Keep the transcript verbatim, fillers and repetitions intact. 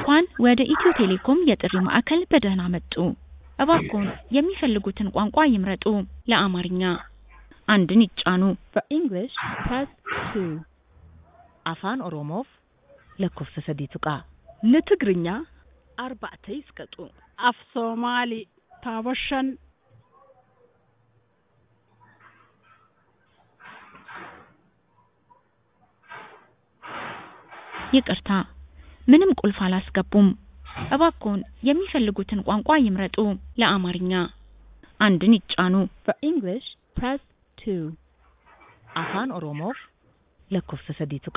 እንኳን ወደ ኢትዮ ቴሌኮም የጥሪ ማዕከል በደህና መጡ። እባክዎን የሚፈልጉትን ቋንቋ ይምረጡ። ለአማርኛ አንድን ይጫኑ። For English, press two. Afaan Oromoof lakkoofsa sadii tuqaa. ለትግርኛ arba'ata ይስቀጡ. af Somali ታቦሸን ይቅርታ ምንም ቁልፍ አላስገቡም። እባክዎን የሚፈልጉትን ቋንቋ ይምረጡ። ለአማርኛ አንድን ይጫኑ። For English, press two. Afaan Oromoof lakkoofsa sadii tuqaa.